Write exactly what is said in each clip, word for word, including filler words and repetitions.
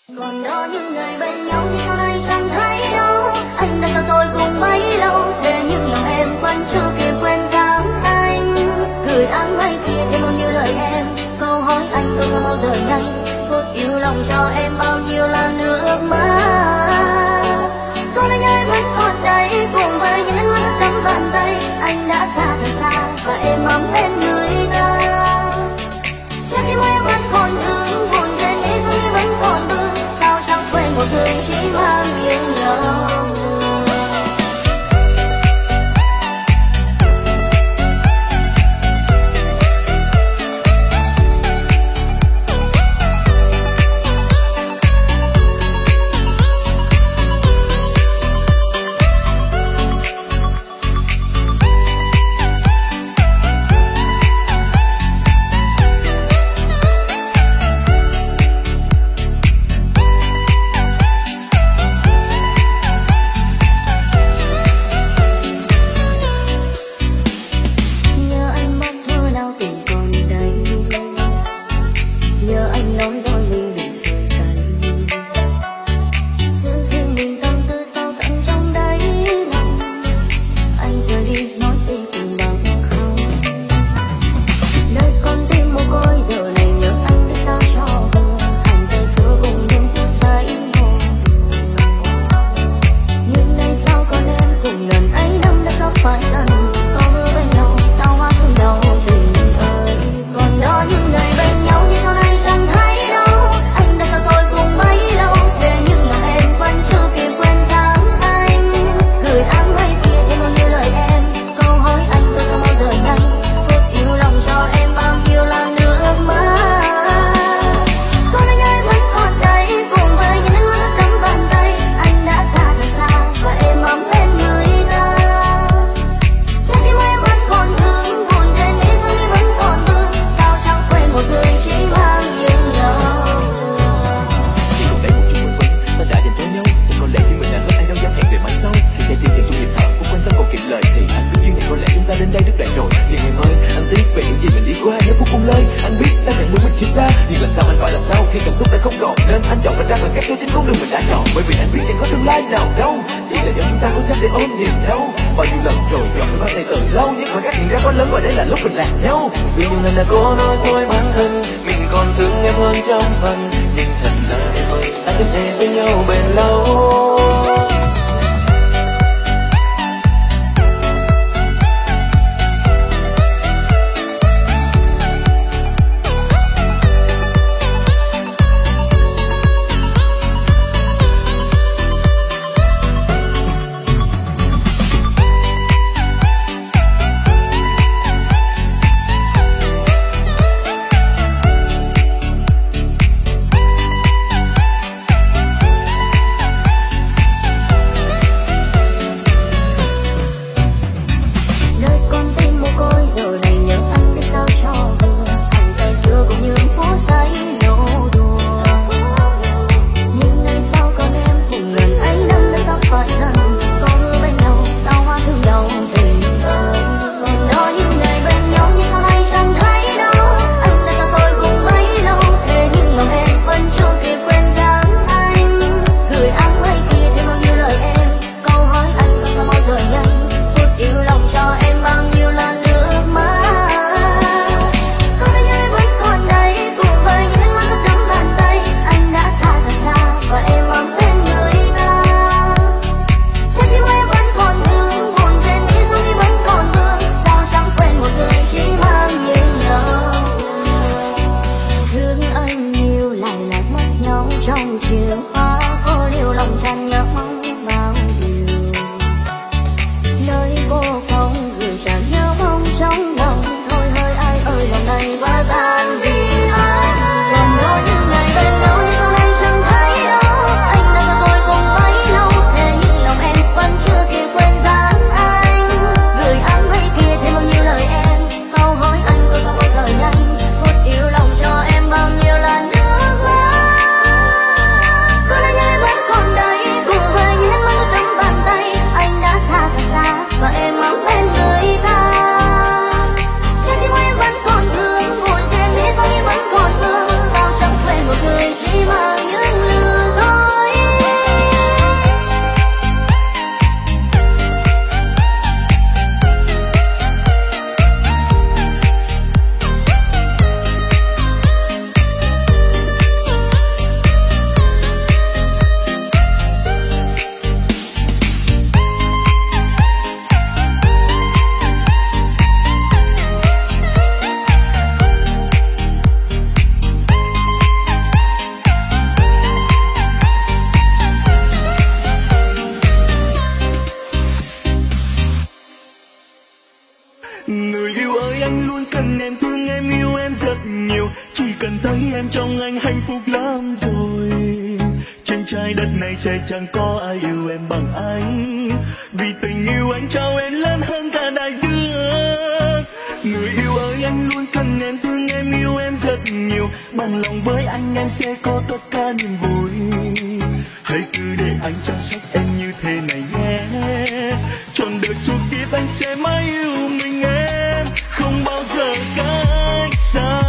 Còn đó những người bên nhau thì sao nay chẳng thấy đâu. Anh đã sao tôi cùng bấy lâu, để những lòng em vẫn chưa kịp quên dáng anh. Gửi áng mây kia thêm bao nhiêu lời em, câu hỏi anh tôi sao bao giờ nhanh. Phút yêu lòng cho em bao nhiêu là nước mắt. Có lẽ nhớ vẫn còn đây, cùng với những ánh mắt đắm bàn tay. Anh đã xa thật xa và em ấm bên người ta. Chắc khi môi em vẫn còn thương, buồn trên ý giống như vẫn còn mưa. Sao chẳng quên một người chỉ mang những lòng. cần thấy em trong anh hạnh phúc lắm rồi. Trên trái đất này sẽ chẳng có ai yêu em bằng anh, vì tình yêu anh trao em lớn hơn cả đại dương. Người yêu ơi, anh luôn cần em, thương em, yêu em rất nhiều. Bằng lòng với anh em sẽ có tất cả niềm vui. Hãy cứ để anh chăm sóc em như thế này nhé. Trọn đời suốt kiếp anh sẽ mãi yêu mình em, không bao giờ cách xa.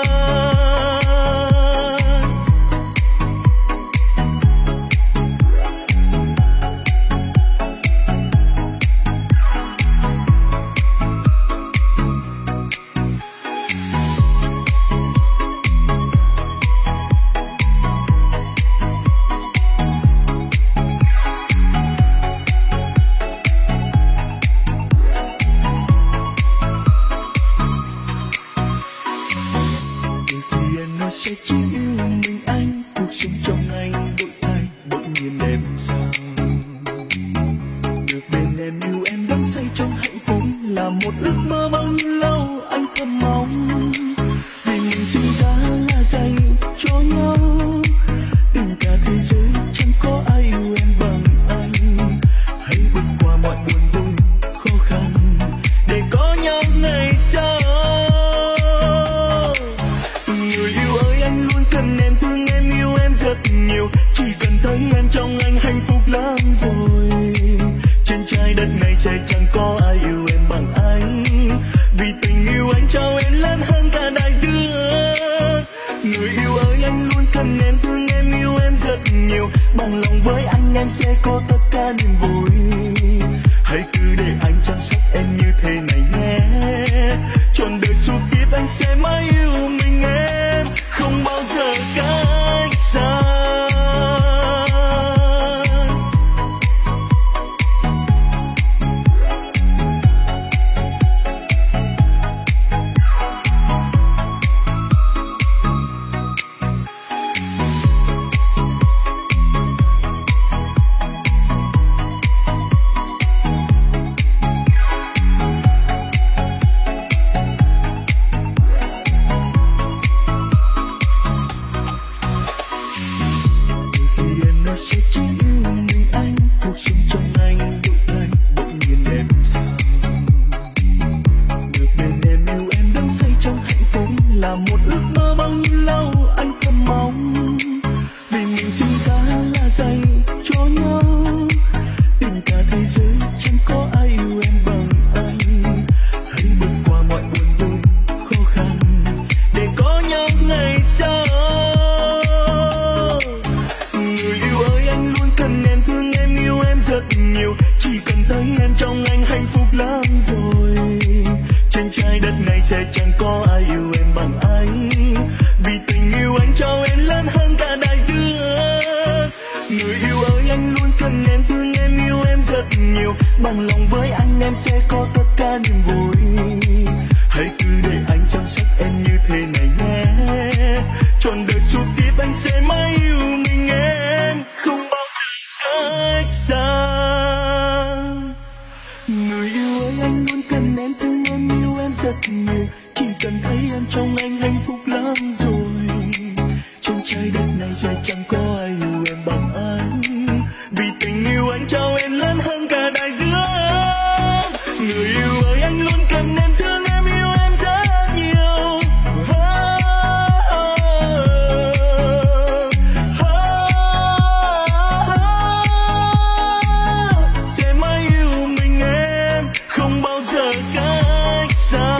Sẽ chỉ yêu mình anh, cuộc sống trong anh đổi thay bỗng nhiên em sao. Được bên em, yêu em đắm say trong hạnh phúc là một ước mơ bao nhiêu lâu anh thầm mong. Vì mình sinh ra là dành cho nhau, tình cả thế giới chẳng có ai yêu em bằng anh. Hãy bước qua mọi buồn vui khó khăn để có nhau ngày sau. Cần em, thương em, yêu em rất nhiều. Chỉ cần thấy em trong anh hạnh phúc lắm rồi. Trên trái đất này sẽ chẳng có ai yêu em bằng anh, vì tình yêu anh trao em lớn hơn cả đại dương. Người yêu ơi, anh luôn cần em, thương em, yêu em rất nhiều. Bằng lòng với anh em sẽ có tất cả niềm vui. Hãy cứ để anh chăm sóc em như thế này nhé. Trọn đời suốt kiếp anh sẽ mãi yêu mình em, không bao giờ cách xa. Sẽ chỉ yêu mình anh, cuộc sống trong anh đổi thay bỗng nhiên em sao. Được bên em, yêu em đắm say trong hạnh phúc là một ước mơ bao nhiêu lâu anh thầm mong. Vì mình sinh ra là dành cho nhau, tình cả thế giới chẳng có ai yêu em bằng anh. Hãy bước qua mọi buồn vui khó khăn để có nhau ngày sau. Rất nhiều, chỉ cần thấy em trong anh hạnh phúc lắm rồi. Trên trái đất này sẽ chẳng có ai yêu em bằng anh, vì tình yêu anh trao em lớn hơn cả đại dương. Người yêu ơi, anh luôn cần em, thương em, yêu em rất nhiều. Bằng lòng với anh em sẽ có tất cả niềm vui. Hãy cứ để anh chăm sóc em như thế này nhé. Trọn đời suốt kiếp anh sẽ mãi yêu mình em, không bao giờ cách xa. Người yêu ơi, anh luôn cần em, thương em, yêu em rất nhiều. Chỉ cần thấy em trong anh hạnh phúc lắm rồi. Trên trái đất này sẽ chẳng có ai yêu em bằng anh, vì tình yêu anh trao em lớn hơn cả đại dương. Người yêu ơi, anh luôn cần em, thương em, yêu em rất nhiều. Sẽ mãi yêu mình em, không bao giờ cách xa.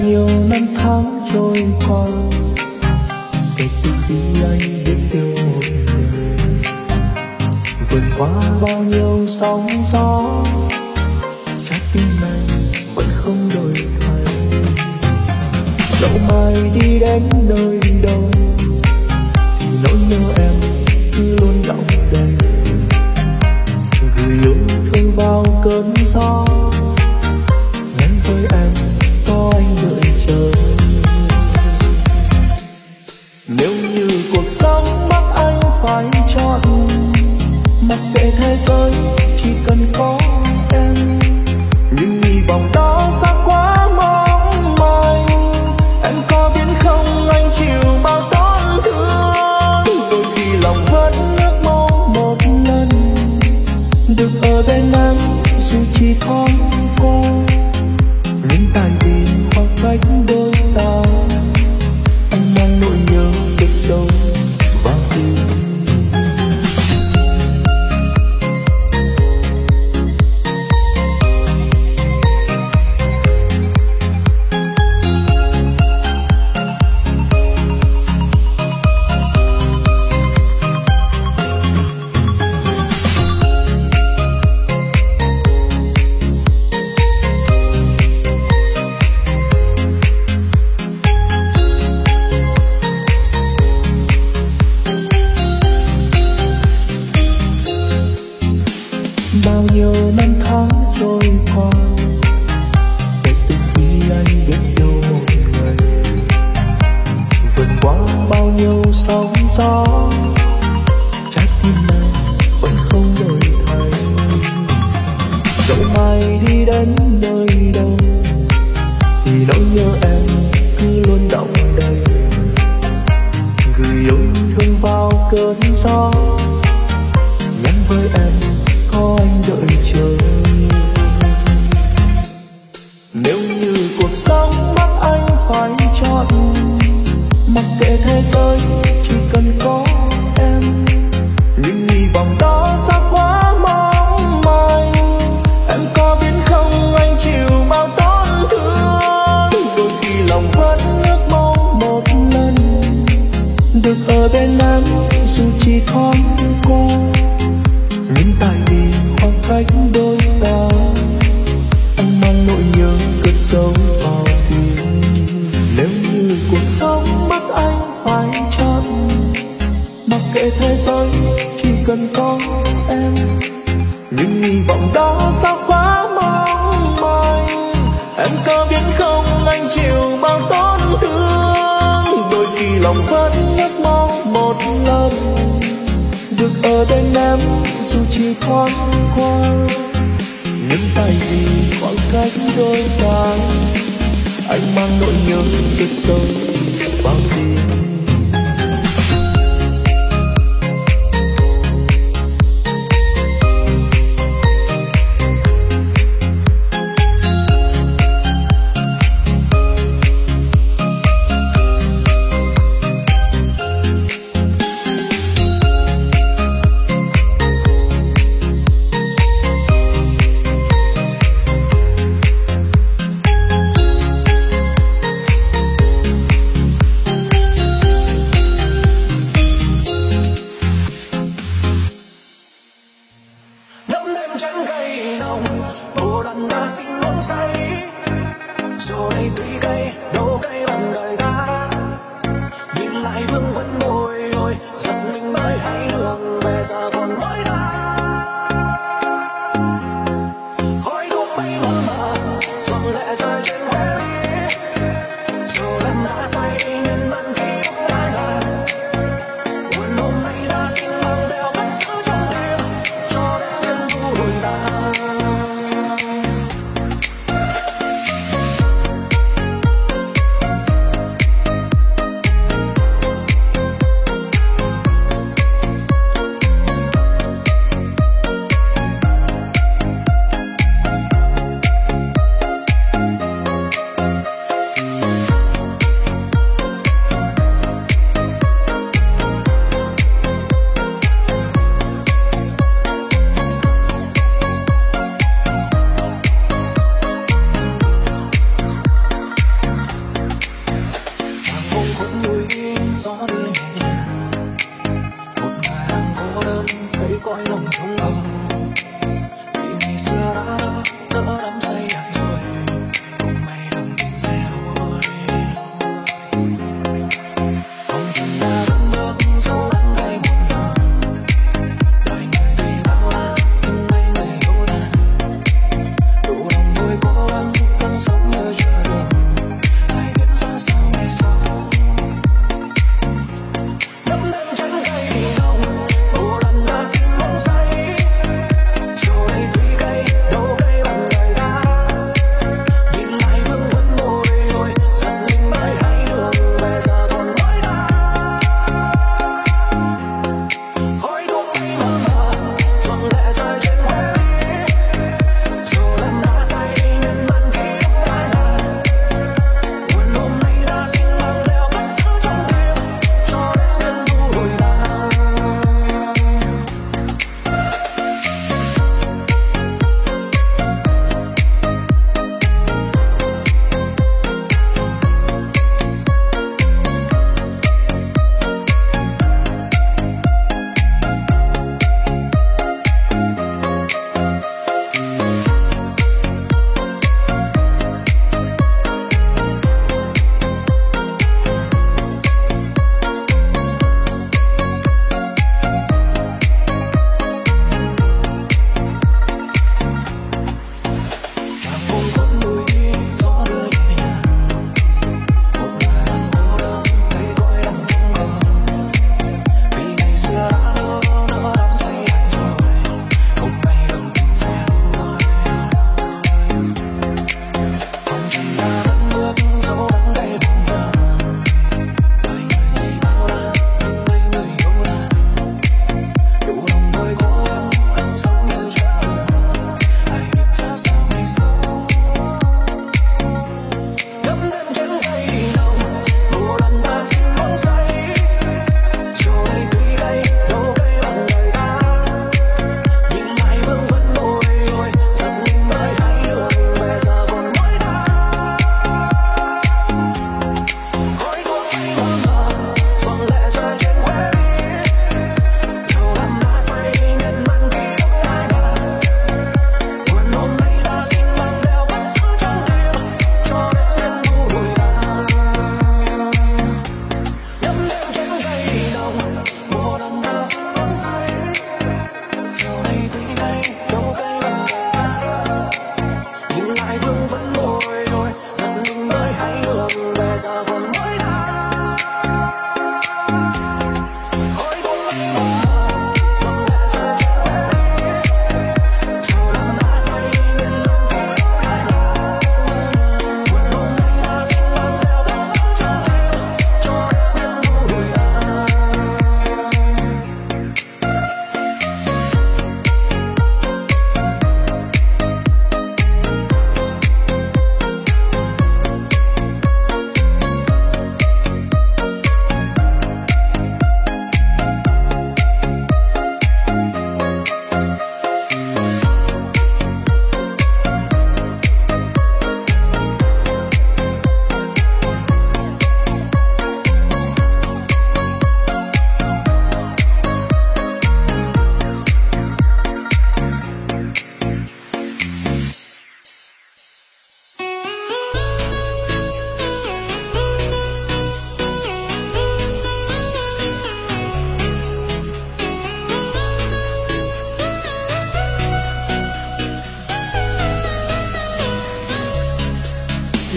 nhiêu năm tháng trôi qua kể từ khi anh biết yêu một người, vượt qua bao nhiêu sóng gió, trái tim này vẫn không đổi thay. Dẫu mai đi đến nơi đâu thì nỗi nhớ em cứ luôn đọng đầy, gửi yêu thương vào cơn gió, nhắn với em có anh đợi chờ. Nếu như cuộc sống bắt anh phải chọn, mặc kệ thế giới chỉ cần có em, nhưng hy vọng đó xa quá mong manh. Em có biết không, anh chịu bao tổn thương, đôi khi lòng vẫn ước mong một lần được ở bên em, dù chỉ thoáng qua. Nhưng tại vì khoảng cách đôi ta, anh mang nỗi nhớ rất sâu vào tim. Bao nhiêu năm tháng trôi qua kể từ khi anh biết yêu một người, vượt qua bao nhiêu sóng gió, trái tim này vẫn không đổi thay. Dẫu mai đi đến nơi đâu thì nỗi nhớ em cứ luôn đọng đầy, gửi yêu thương vào cơn gió, nhắn với em có anh đợi chờ. Nếu như cuộc sống bắt anh phải chọn, mặc kệ thế giới chỉ cần có em, nhưng hy vọng đó xa quá mong manh. Em có biết không, anh chịu bao tổn thương, đôi khi lòng vẫn ước mong một lần được ở bên em, dù chỉ thoáng qua. Nhưng tại vì khoảng cách đôi ta, anh mang nỗi nhớ cất giấu vào tim. Nếu như cuộc sống bắt anh phải chọn, mặc kệ thế giới chỉ cần có em, nhưng hy vọng đó xa quá mong manh. Em có biết không, anh chịu bao tổn thương, đôi khi lòng vẫn ước mong một lần được ở bên em, dù chỉ thoáng qua. Nhưng tại vì khoảng cách đôi ta, anh mang nỗi nhớ rất sâu vào tim.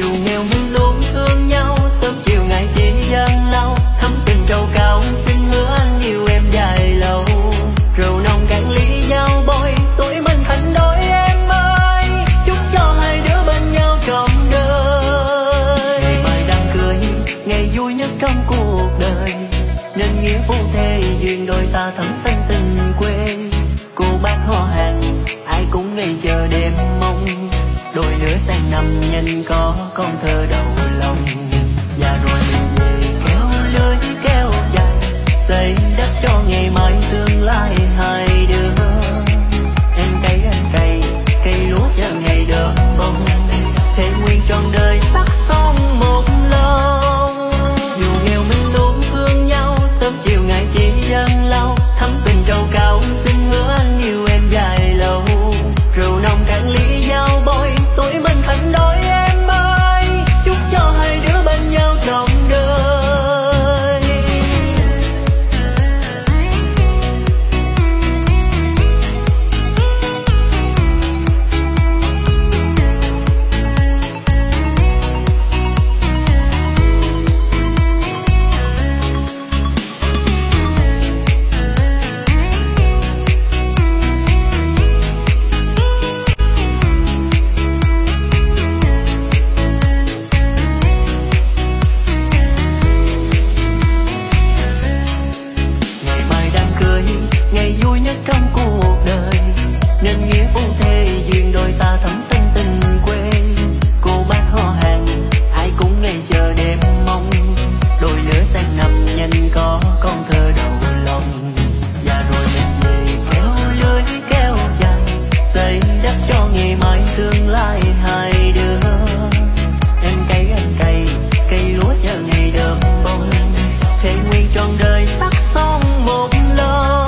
nghèo mình luôn thương nhau, sớm chiều ngày chỉ gian lao, thắm tình trầu cao xin hứa anh yêu em dài lâu. Rượu nồng cạn ly giao bôi, tuổi mình thành đôi em ơi, chúc cho hai đứa bên nhau trọn đời. Ngày mai đám cưới, ngày vui nhất trong cuộc đời, nên nghĩa phu thê duyên đôi ta thắm xanh tình quê. Cô bác họ hàng ai cũng ngày chờ đêm mong, đôi lứa sang năm nhanh có con thơ đầu lòng. Và rồi mình về kéo lưới kéo dài, xây đất cho ngày mai tương lai hai đứa. Em cày anh cày, cây lúa chờ ngày đơm bông, thế nguyên trọn đời sắc son một lâu. Dù nghèo mình luôn thương nhau, sớm chiều ngày chỉ gian lao, thắm tình trầu cao xin hứa anh yêu em dài lâu. Rượu nồng cạn ly giao bôi, tuổi mình thành đôi em ơi, chúc cho hai đứa bên nhau trọn đời. Ngày vui nhất trong cuộc đời, nên nghĩa phu thê duyên đôi ta thắm xanh tình quê. Cô bác họ hàng ai cũng ngày chờ đêm mong, đôi lứa sang năm nhanh có con thơ đầu lòng. Và rồi mình về kéo lưới kéo dài, xây đất cho ngày mai tương lai hai đứa. Em cày anh cày, cây lúa chờ ngày đơm bông, thế nguyên trọn đời sắc son một lâu.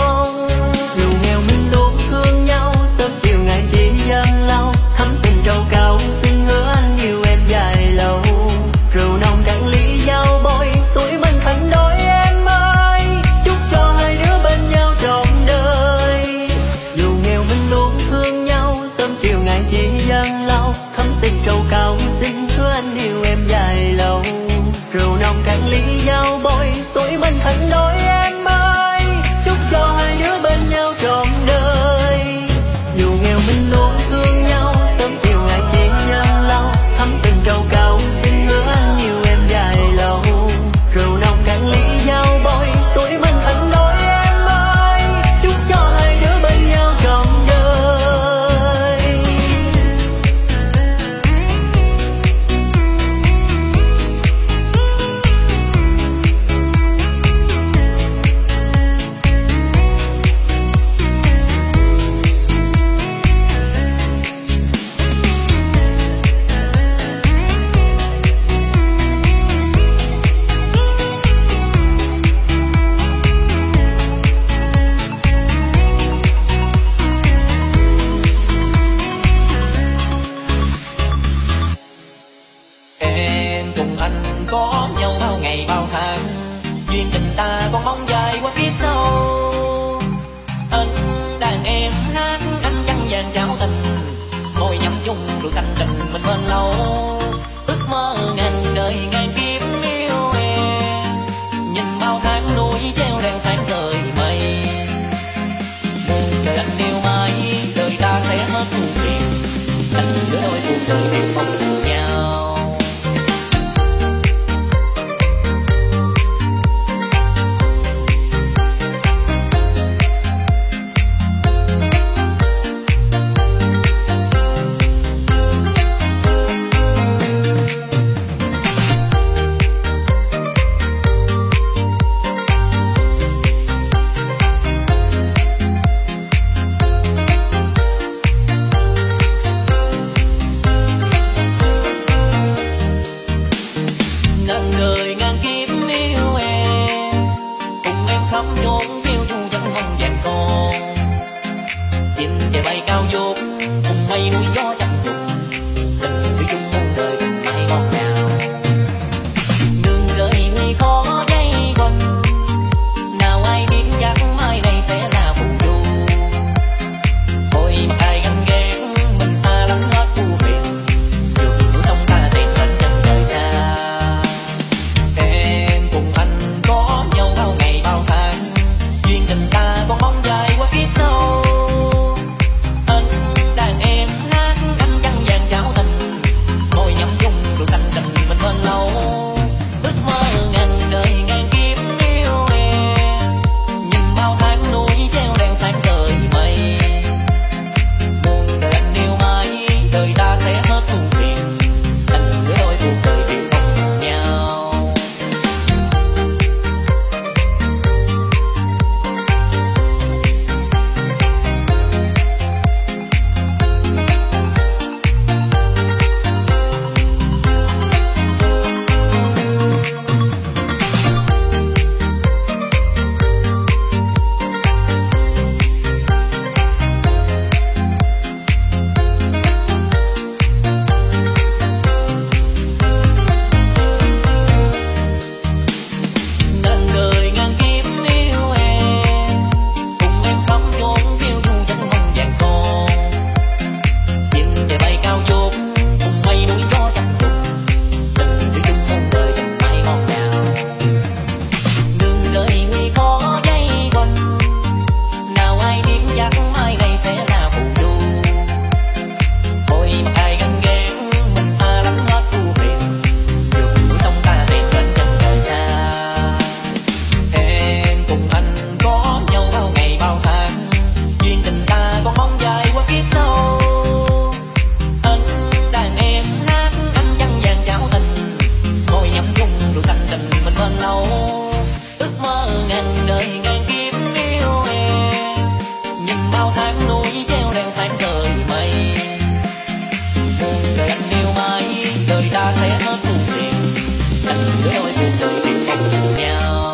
Thắm tình trầu cao xin hứa anh yêu em dài lâu. Rượu nồng cạn ly giao bôi, tuổi mình thành đôi em ơi, chúc cho hai đứa bên nhau trọn đời. Dù nghèo mình luôn thương nhau, sớm chiều ngày chỉ gian lao, thắm tình trầu cao xin hứa anh yêu em dài lâu. Rượu nồng cạn ly giao bôi, tuổi mình thành đôi em ơi, chúc cho hai đứa bên nhau trọn đời. Dù nghèo mình luôn thương nhau, sớm chiều ngày chỉ gian lao, thắm tình trầu cao xin hứa anh yêu em dài lâu. Rượu nồng cạn ly giao bôi, tuổi mình thành đôi em ơi, chúc cho hai đứa bên nhau trọn đời. Có nhau bao ngày bao tháng, duyên tình ta còn mong dài qua kiếp sau. Anh đàn em hát, anh trăng vàng trao tình, ngồi nhắm chung rượu xanh tình mình bên lâu. Ước mơ ngàn đời ngàn kiếp yêu em, nhìn bao tháng núi treo đèn sáng trời mây. Đời anh yêu mãi, đời ta sẽ hết buồn phiền, anh giữa đôi cuộc đời em mong cùng nhau. Hãy subscribe phù phiền, anh gửi đôi cuộc đời tìm cùng nhau.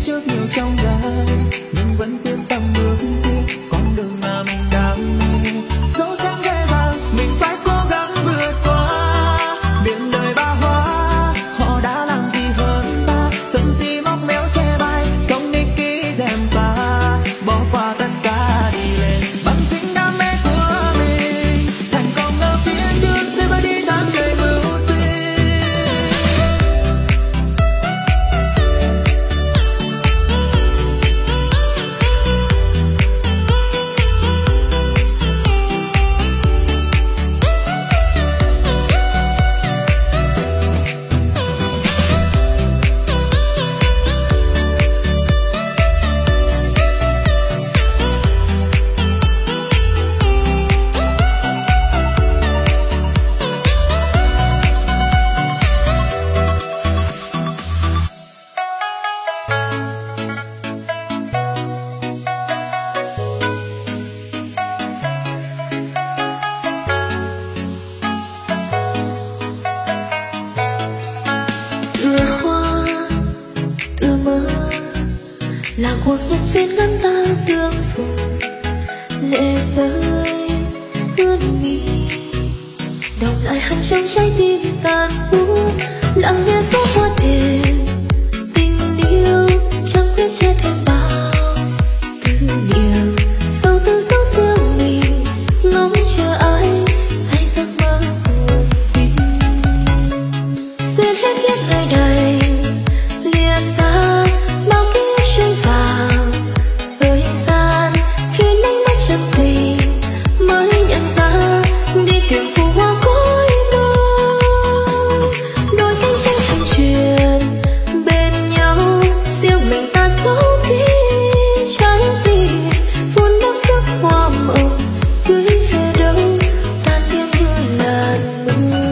trước nhiều chông gai, nhưng vẫn quyết tâm bước tiếp con đường mà mình đam mê. Dẫu chẳng dễ dàng, mình phải cố gắng vượt qua biển đời ba hoa. Họ đã làm gì hơn ta, sân si móc méo che bay, sống ích kỷ dèm pha, bỏ qua tất cả đi lên bằng chính đam mê của mình. Thành công ở phía trước sẽ phải đi tháng ngày mưu sinh. Là cuộc nhân duyên ngắn ta tương phùng, lệ rơi ướt mi đọng lại hằn trong trái tim tàn úa. Lặng nghe gió qua thềm tình yêu, chẳng biết sẽ thêm bao tư niệm sâu từ dấu riêng mình, ngóng chờ ai say giấc mơ buồn xinh. Xuyên hết kiếp ngày đầy lìa xa bao ký xuyên vào thời gian, khi đánh mất chân tình mới nhận ra đi tìm phù hoa cối đôi. Đôi cánh tranh trên truyền bên nhau, riêng mình ta giấu kín trái tim, vun đắp giấc hoa mộng gửi về đâu tan biến như làn mưa.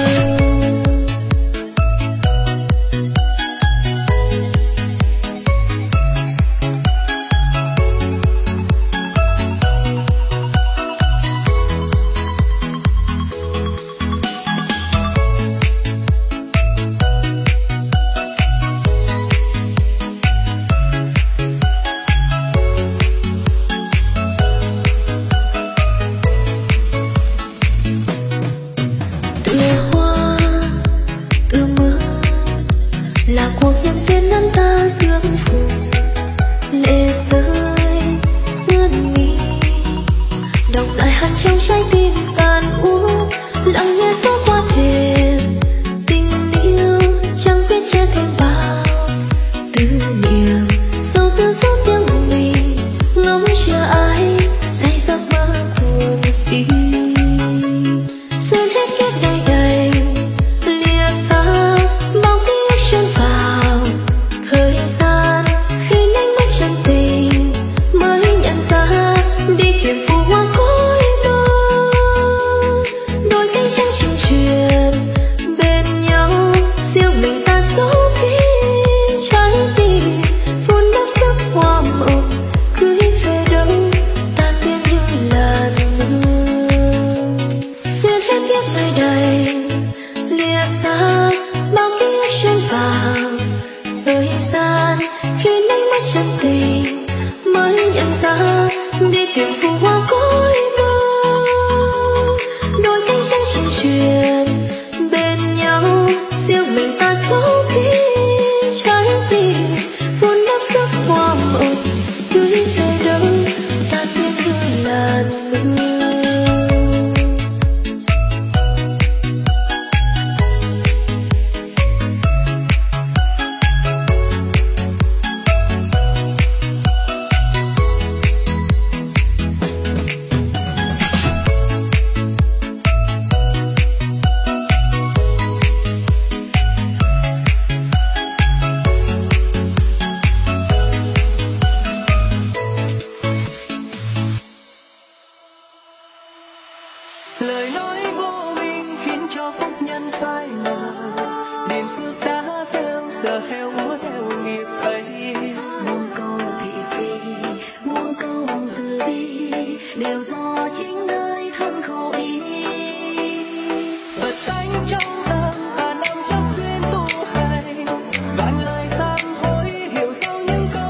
Là cuộc nhân duyên ngắn ta tương phùng, lệ rơi ướt mi đọng lại hằn trong trái tim tàn úa. Lặng nghe gió qua thềm tình yêu, chẳng biết sẽ thêm bao tư niệm sâu từ dấu riêng mình, ngóng chờ ai say giấc mơ buồn xinh. Xuyên hết kiếp ngày đầy lìa xa bao ký ức xuyên vào thời gian, khi đánh mất chân tình mới nhận ra đi tìm phù hoa cối đôi. Đôi cánh trắng trên truyền bên nhau, riêng mình ta giấu kín trái tim, vun đắp giấc hoa mộng gửi về đâu tan biến như làn mưa. Xuyên hết kiếp ngày đầy lìa xa bao ký ức xuyên vào thời gian, khi đánh mất chân tình mới nhận ra đi tìm phù hoa cối đôi. Đôi cánh trắng trên truyền bên nhau, riêng mình ta giấu kín trái tim, vun đắp giấc hoa mộng gửi về đâu tan biến như làn mưa. Lời nói vô minh khiến cho phúc nhân phai mờ, điền phước đã gieo giờ heo úa theo nghiệp ấy. Muôn câu thị phi, muôn câu từ bi, đều do chính nơi thân khổ ý. Phật tánh trong tâm ta nằm trong xuyên tu hành, vạn lời sám hối hiểu sâu những câu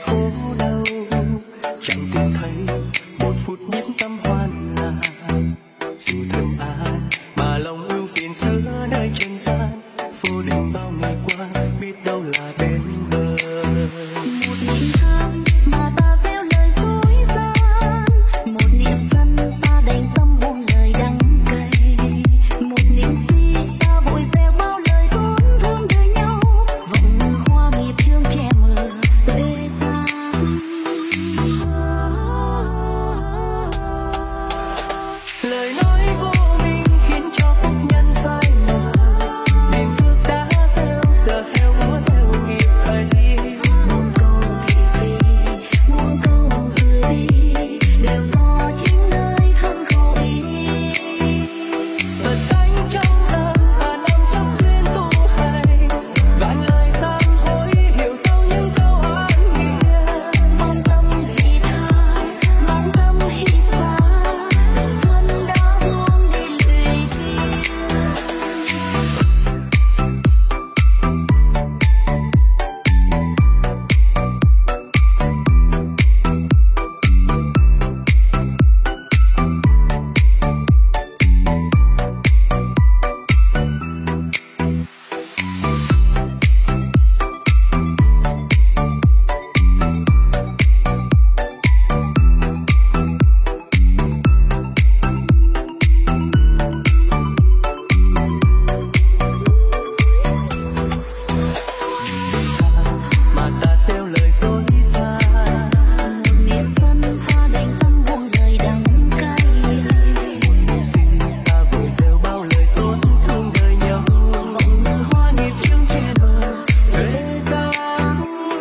khổ đau, chẳng tìm thấy một phút nhịp tâm hoan là dù thân ai mà lòng ưu phiền xưa nơi trần gian, vô định bao ngày qua biết đâu là bên bờ. Một niềm than mà ta gieo lời dối gian, một niềm sân ta đành tâm buông lời đắng cay, một niềm si ta vội gieo bao lời tổn thương đời nhau, vòng hoa nghiệp chương che mờ tuế gian. Lời nói vô minh khiến cho phúc nhân phai mờ, niềm phước đã gieo giờ heo úa theo nghiệp ấy. Muôn câu thị phi, muôn câu hư đi, đều do chính nơi thân khổ ý. Phật tánh trong tâm và nằm trong duyên tu hành, vạn lời sám hối hiểu sâu những câu oán nghĩa. Mang tâm vị tha, mang tâm hy xa, tự thân đã buông đi lụy phiền. Mà ta gieo lời dối gian, Một niềm sân ta đành tâm buông lời đắng cay, xin ta vội gieo bao lời tổn thương đời nhau, vòng hoa nghiệp chương che mờ tuế gian.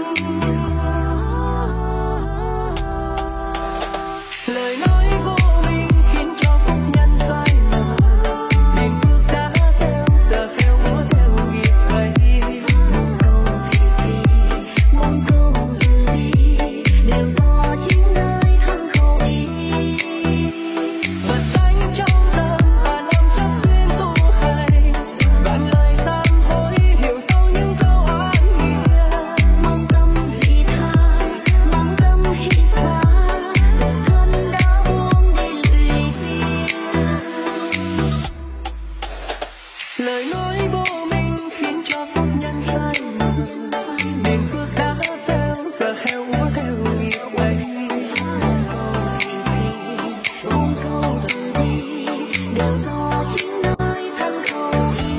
Lời nói vô minh khiến cho phúc nhân phai mờ, niềm phước đã gieo giờ heo úa theo nghiệp ấy. muôn câu hư đi, đều do chính nơi thân khổ ý. Phật tánh trong tâm và nằm trong duyên tu hành, vạn lời sám hối hiểu sâu những câu oán nghĩa. Mang tâm vị tha, mang tâm hy xa, tự thân đã buông đi lụy phiền. Lời nói vô minh khiến cho phúc nhân phai mờ, niềm phước đã gieo giờ heo úa theo nghiệp ấy. Muôn câu hư đi, đều do chính nơi thân khổ ý.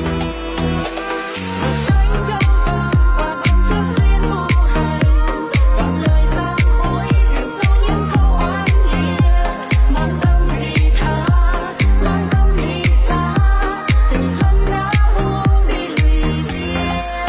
Tánh trong tâm và nằm trong duyên tu hành, vạn lời sám hối hiểu sâu những câu oán nghĩa. Mang tâm vị tha, mang tâm hy xa, tự thân đã buông đi lụy phiền.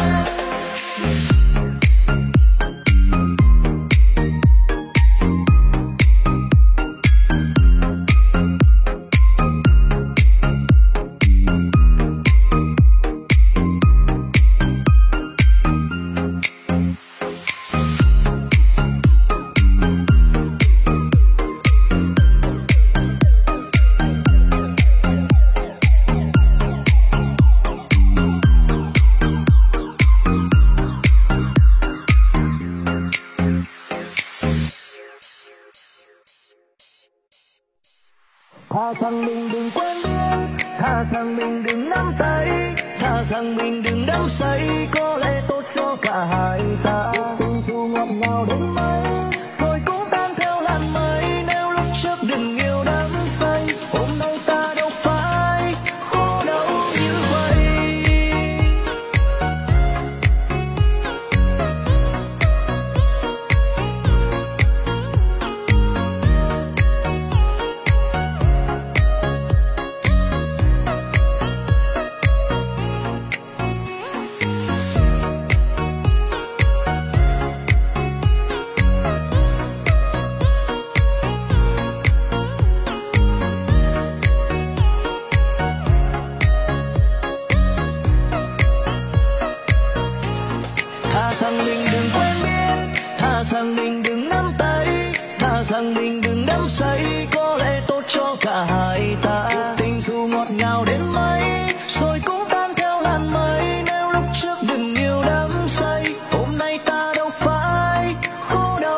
Tha rằng mình đừng quên biết, tha rằng mình đừng nắm tay, tha rằng mình đừng đắm say, có lẽ tốt cho cả hai ta. Tình dù ngọt ngào đến mấy, rồi cũng tan theo làn mây. Nếu lúc trước đừng yêu đắm say, hôm nay ta đâu phải khổ đau như vậy. Tha rằng mình đừng quen biết, tha rằng mình đừng nắm tay, tha rằng mình đừng đắm say, có lẽ tốt cho cả hai ta. Tình dù ngọt ngào đến mấy, rồi cũng tan theo làn mây. Nếu lúc trước đừng yêu đắm say, hôm nay ta đâu phải khổ đau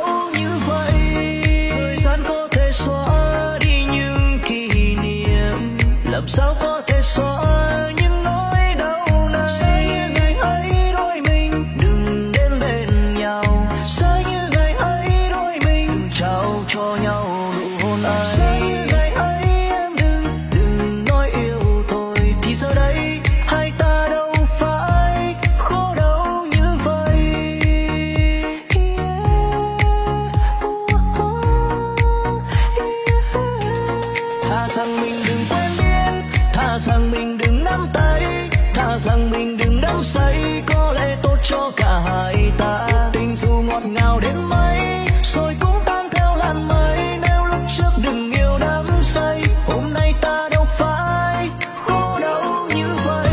sao có thể xóa những nỗi đau này. Sẽ như ngày ấy đôi mình đừng đến bên nhau, sẽ như ngày ấy đôi mình trao cho nhau nụ hôn ấy. Sẽ như ngày ấy em đừng đừng nói yêu tôi, thì giờ đây hai ta đâu phải khổ đau như vậy. Thà rằng mình đừng quen biết, thà rằng mình đừng nắm tay, thà rằng mình đừng đắm say, có lẽ tốt cho cả hai ta. Tình dù ngọt ngào đến mấy rồi cũng tan theo làn mây, nếu lúc trước đừng yêu đắm say, hôm nay ta đâu phải khổ đau như vậy.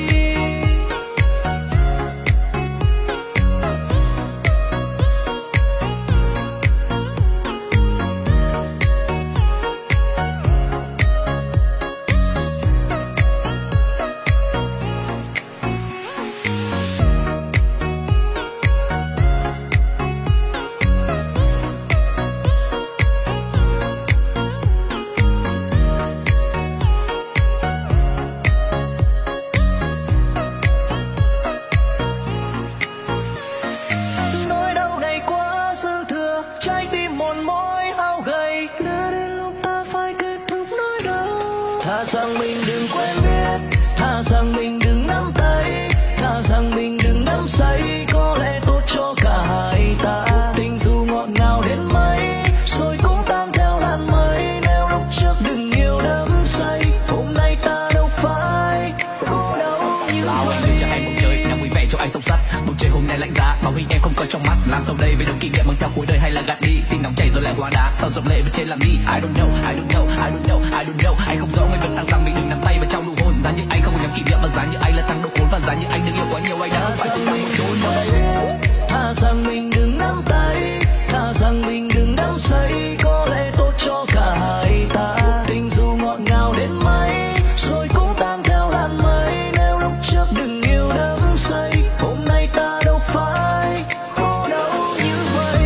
Nỗi đau này quá dư thừa, trái tim một mối áo gầy, đã đến lúc ta phải kết thúc nỗi đau. Thà rằng mình đừng quen biết, thà rằng mình đừng nắm tay, thà rằng mình đừng đắm say, có lẽ tốt cho cả hai ta. Tình dù ngọt ngào đến mấy rồi cũng tan theo làn mây, nếu lúc trước đừng yêu đắm say, hôm nay ta đâu phải khổ đau như vậy. Anh cho em bầu trời nắng vui vẻ cho anh sông sắt, bầu trời hôm nay lạnh giá màu hình em không coi trong mắt. Làm sau đây với đồng kỷ niệm mang theo cuối đời hay là gạt đi, tình nóng chảy rồi lại hóa đá, sao giọt lệ bên trên làm đi. I don't know, I don't know, I don't know, I don't know. Anh không rõ người vẫn tăng rằng mình đừng nắm tay vào trong nụ hôn, giá như anh không có nhắm kỷ niệm và giá như anh là thằng đồ khốn, và giá như anh đừng yêu quá nhiều anh đã không phải chúng ta một đôi nơi. Thà rằng mình đừng nắm tay, thà rằng mình đừng đắm say, có lẽ tốt cho cả hai ta. Tình dù ngọt ngào đến mấy rồi cũng tan theo làn mây, nếu lúc trước đừng yêu đắm say, hôm nay ta đâu phải khổ đau như vậy.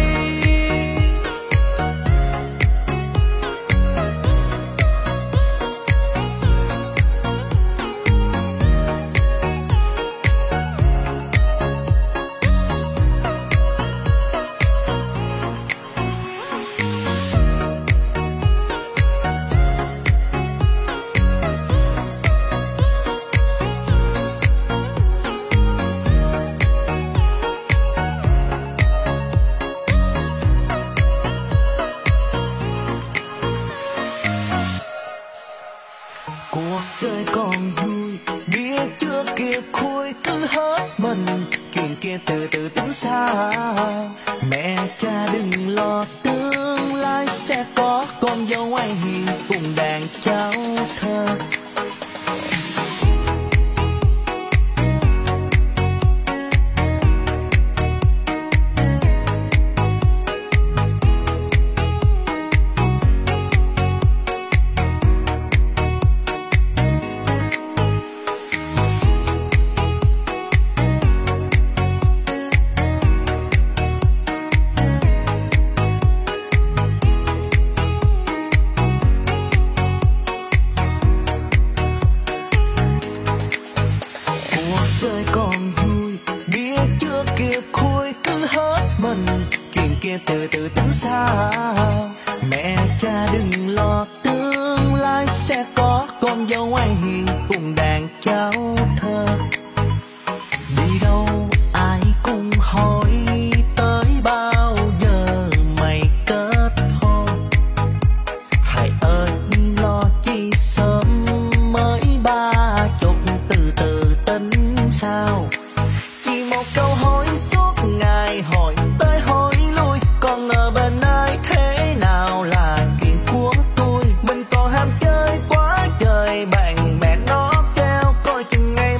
Cuộc đời còn vui, biết chưa kịp khui cứ hết mình, chuyện kia từ từ tính sao. Mẹ cha đừng lo, tương lai sẽ có con dâu ngoan hiền cùng đàn cháu thơ. Đời còn vui, biết chưa kịp khui cứ hết mình, chuyện kia từ từ tính sao. Mẹ cha đừng lo, tương lai sẽ có con dâu ngoan hiền cùng đàn cháu thơ. Đi đâu ai cũng hỏi tới bao giờ mày kết hôn, hãy ơi lo chi sớm mới ba chục, từ từ tính sao. Chỉ một câu hỏi suốt ngày hỏi tới hỏi lui, còn ở bên ai thế nào là chuyện của tôi. Mình còn ham chơi quá trời, bạn bè nó kêu coi chừng ngày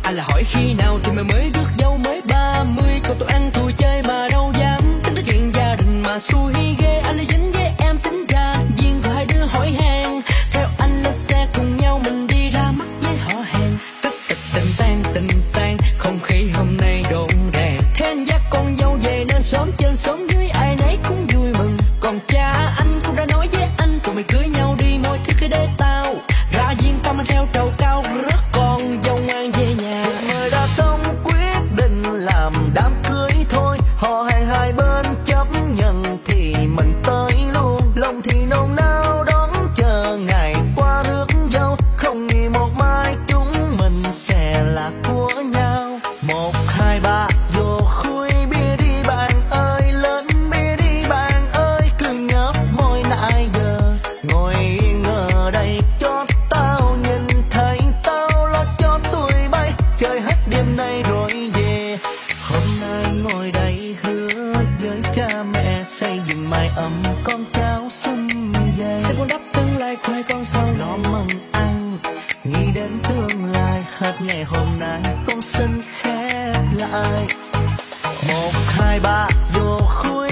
Anh là hỏi khi nào thì mày mới rước dâu mới ba mươi, còn tụi anh tụi chơi mà đâu dám tính tới chuyện gia đình mà xui ghê. Anh là dính với em tính ra duyên của hai đứa hỏi hàng, theo anh lên xe cùng nhau mình đi ra mắt với họ hàng. Tất tịch tình tan tình tan không khí hôm nay đồn ràng, thế anh dắt con dâu về nên sớm trên sớm dưới ai nấy cũng vui mừng. Còn cha anh cũng đã nói với anh tụi mày cưới nhau đi mọi thứ cứ để tao ra duyên tao mang theo trầu cao rất con dâu ngoan về nhà. Người đã xong quyết định làm đám cưới thôi, họ hàng hai bên chấp nhận thì mình tới luôn. Lòng thì nôn nao đón chờ ngày qua rước dâu, không nghĩ một mai chúng mình sẽ là của nhau. Một hai ba vô khui bia đi bạn ơi, lên bia đi bạn ơi, cứ nhấp môi nãy giờ. Ngồi yên ở đây cho tao nhìn thấy, tao lo cho tụi bay chơi hết đêm nay rồi về. Hôm nay ngồi đây hứa với cha mẹ xây dựng mái ấm con cháu sum vầy, sẽ vun đắp tương lai khoe con sau nó mừng ăn nghĩ đến tương lai. Hết ngày hôm nay con xin khép lại. Một hai ba vô khui